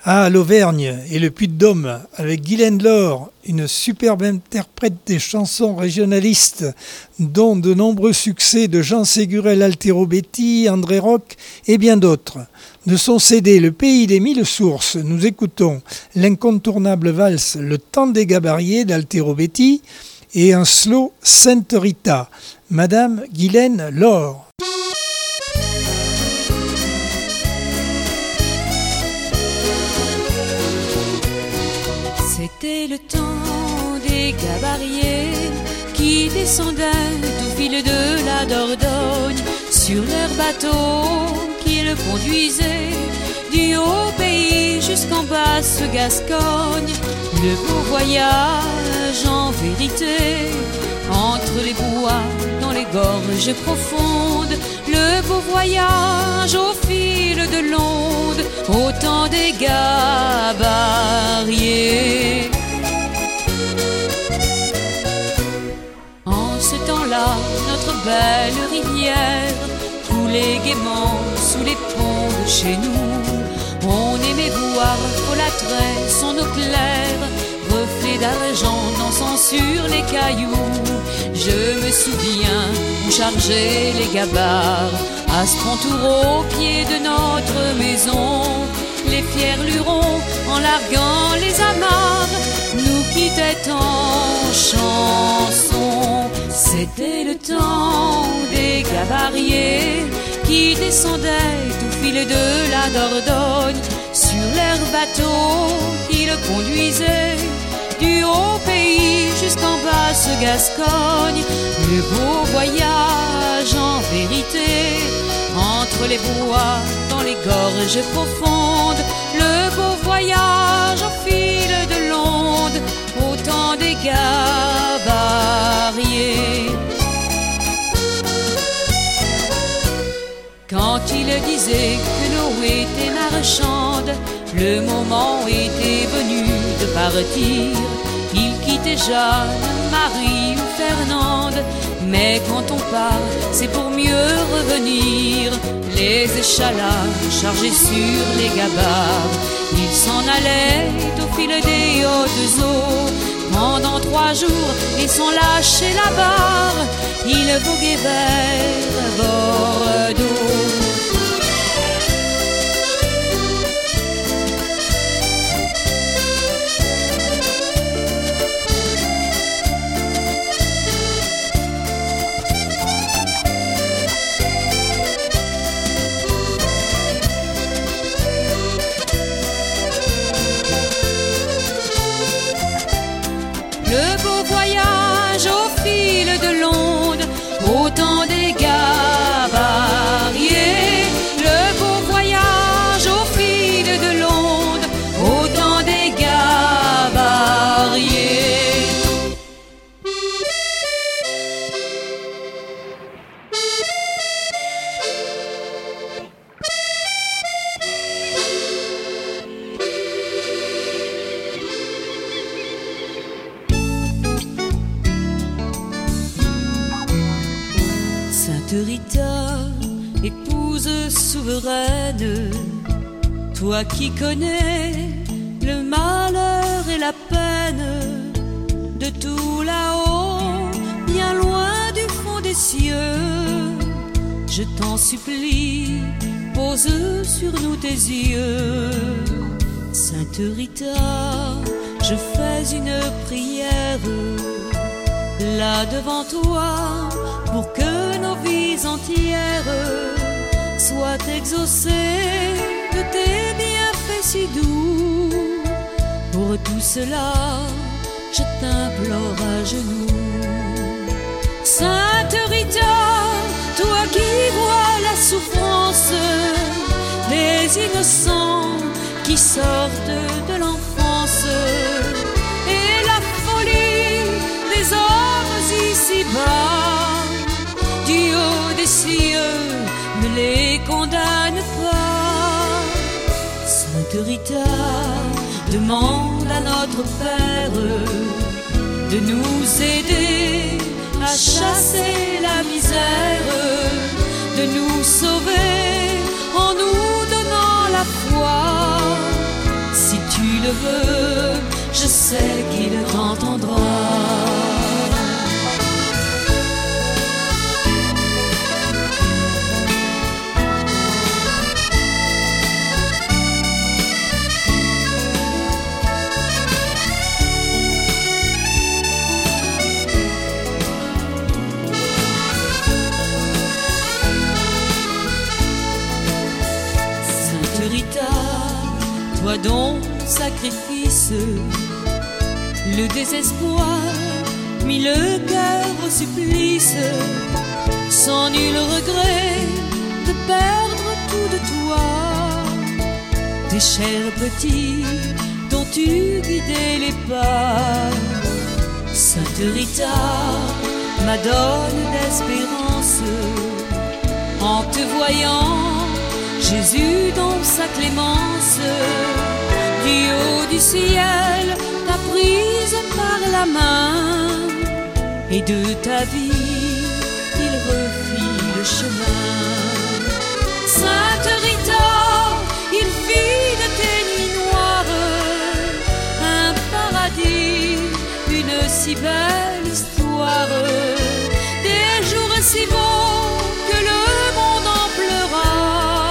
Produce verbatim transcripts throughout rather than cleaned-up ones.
Ah, l'Auvergne et le Puy-de-Dôme, avec Guylaine Laure, une superbe interprète des chansons régionalistes, dont de nombreux succès de Jean Ségurel Altero Betti, André Rock et bien d'autres. De son C D Le Pays des Mille Sources, nous écoutons l'incontournable valse Le Temps des Gabariers d'Altero Betti et un slow Sainte Rita, Madame Guylaine Laure. C'était le temps des gabariers qui descendaient au fil de la Dordogne sur leur bateau qui le conduisait du haut pays jusqu'en basse Gascogne. Le beau voyage en vérité entre les bois dans les gorges profondes, le beau voyage au fil de l'onde au temps des gabariers. En ce temps-là, notre belle rivière coulait gaiement sous les ponts de chez nous. On aimait voir folâtrer son eau claire, reflet d'argent dansant sur les cailloux. Je me souviens, on chargeait les gabarres à ce pontour au pied de notre maison. Les fiers lurons, en larguant les amarres, nous quittaient en chanson. C'était le temps des gabariers qui descendaient au fil de la Dordogne sur leur bateau qui le conduisait du haut pays jusqu'en basse Gascogne. Le beau voyage en vérité entre les bois dans les gorges profondes, le beau voyage au fil de l'onde au temps des gabariers. Quand il disait que l'eau était marchande, le moment était venu de partir. Il quittait Jeanne, Marie ou Fernande, mais quand on part, c'est pour mieux revenir. Les échalas chargés sur les gabarres, ils s'en allaient au fil des hautes eaux. Pendant trois jours, et sans lâcher la barre, ils voguaient vers Bordeaux. Le beau voyage au fil de l'onde au temps des gabariers. Le beau voyage au fil de l'onde au temps des gabariers. Sainte Rita, épouse souveraine, toi qui connais le malheur et la peine de tout là-haut, bien loin du fond des cieux, je t'en supplie, pose sur nous tes yeux. Sainte Rita, je fais une prière là devant toi, pour que nos vies entières soient exaucées de tes bienfaits si doux. Pour tout cela, je t'implore à genoux. Sainte Rita, toi qui vois la souffrance des innocents qui sortent de l'enfance et la folie des hommes ici-bas, du haut des cieux, ne les condamne pas. Sainte Rita, demande à notre Père de nous aider à chasser la misère, de nous sauver en nous donnant la foi. le veux, je sais qu'il t'entendra. Toi dont sacrifice, le désespoir mit le cœur au supplice, sans nul regret de perdre tout de toi, tes chers petits dont tu guidais les pas. Sainte Rita, madone d'espérance, en te voyant Jésus dans sa clémence, du haut du ciel t'a prise par la main, et de ta vie il refit le chemin. Sainte Rita, il fit de tes nuits noires un paradis, une si belle histoire, des jours si beaux que le monde en pleura.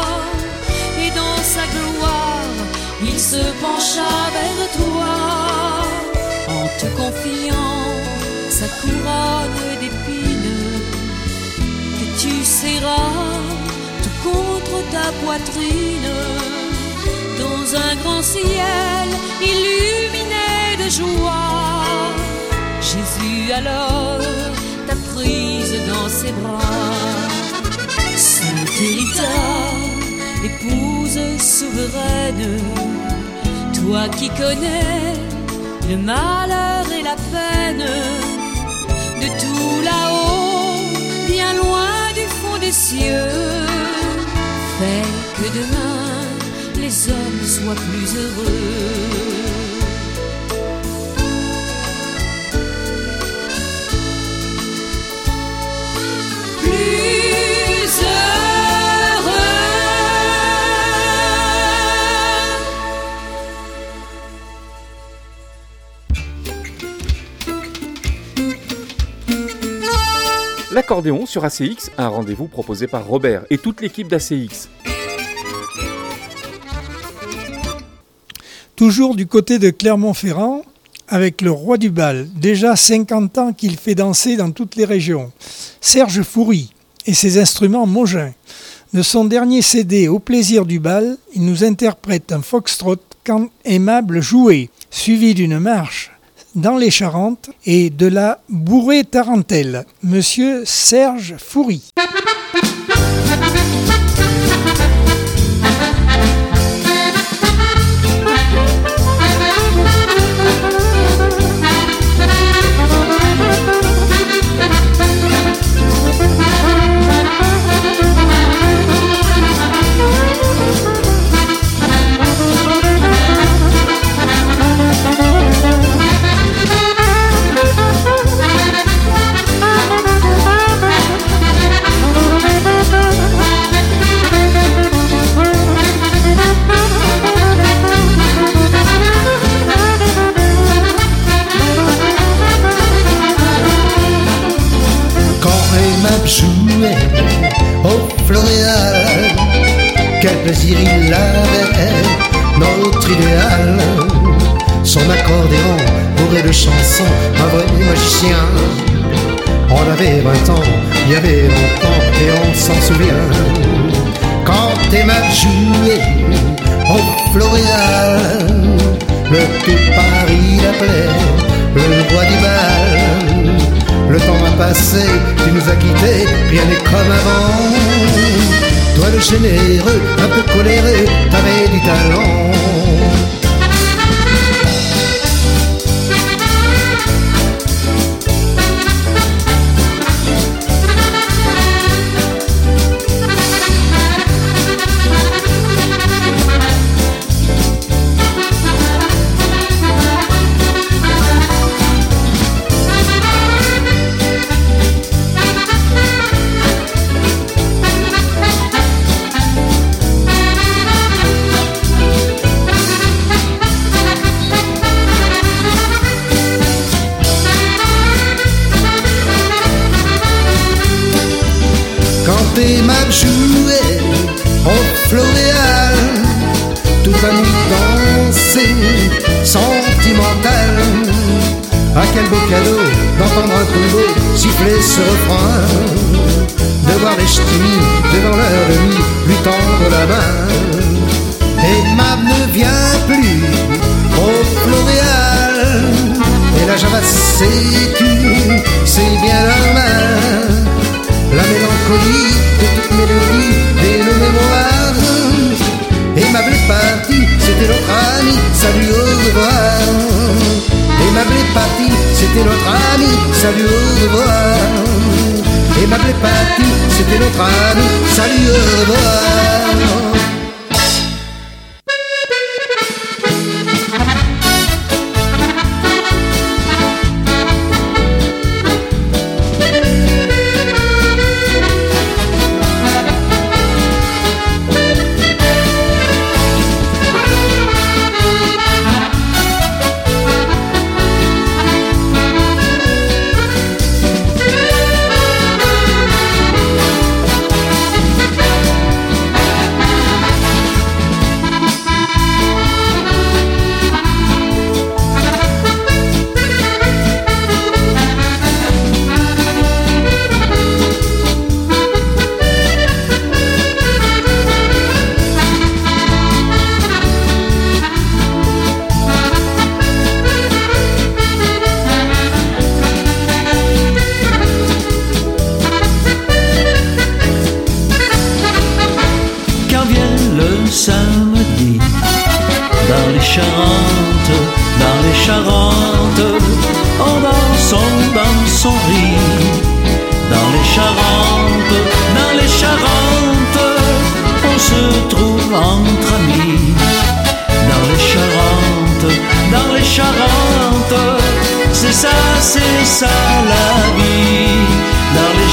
Il se pencha vers toi, en te confiant sa couronne d'épines, que tu serras tout contre ta poitrine, dans un grand ciel illuminé de joie. Jésus alors t'a prise dans ses bras. Sainte Rita, épouse souveraine, toi qui connais le malheur et la peine, de tout là-haut, bien loin du fond des cieux, fais que demain les hommes soient plus heureux. L'accordéon sur A C X, un rendez-vous proposé par Robert et toute l'équipe d'A C X. Toujours du côté de Clermont-Ferrand, avec le roi du bal, déjà cinquante ans qu'il fait danser dans toutes les régions, Serge Fourie et ses instruments Mogin. De son dernier C D Au plaisir du bal, il nous interprète un foxtrot quand aimable joué, suivi d'une marche dans les Charentes et de la bourrée tarentelle. Monsieur Serge Fourie. Jouait au Floréal, quel plaisir il avait, notre idéal. Son accordéon bourré de chansons, un vrai magicien. On avait vingt ans, il y avait longtemps, et on s'en souvient. Quand Emma jouait au Floréal, le tout Paris l'appelait le roi du bal. Le temps a passé, tu nous as quittés, rien n'est comme avant. Toi le généreux, un peu coléreux, t'avais du talent. chanté, m'a joué au Floréal, toute la nuit dansé, sentimental. Ah quel beau cadeau d'entendre un tombeau siffler ce refrain, de voir les ch'tis devant leur nuit lui tendre la main. Et Mab ne vient plus au Floréal, et la Java sécu, c'est bien normal. La mélancolie de toute mélodie et le mémoire. Et Mab est parti, c'était notre ami, salut au revoir. Et Mab est parti, c'était notre ami, salut au revoir. Et Mab est parti, c'était notre ami, salut au revoir. Samedi, dans les Charentes, dans les Charentes, en dansant, dansant, rire. Dans les Charentes, dans les Charentes, on se trouve entre amis. Dans les Charentes, dans les Charentes, c'est ça, c'est ça la vie. Dans les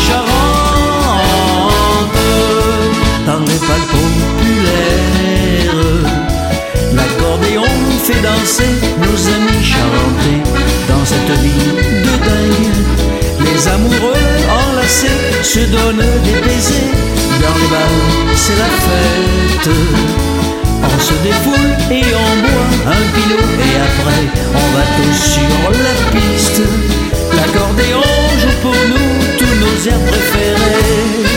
Charentes, dans les bals populaires, l'accordéon fait danser nos amis charentais. Dans cette vie de dingue, les amoureux enlacés se donnent des baisers. Dans les bals, c'est la fête. On se défoule et on boit un pinot. Et après, on va tous sur la piste. L'accordéon joue pour nous tous nos airs préférés.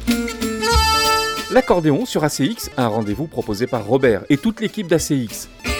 L'accordéon sur A C X, un rendez-vous proposé par Robert et toute l'équipe d'A C X.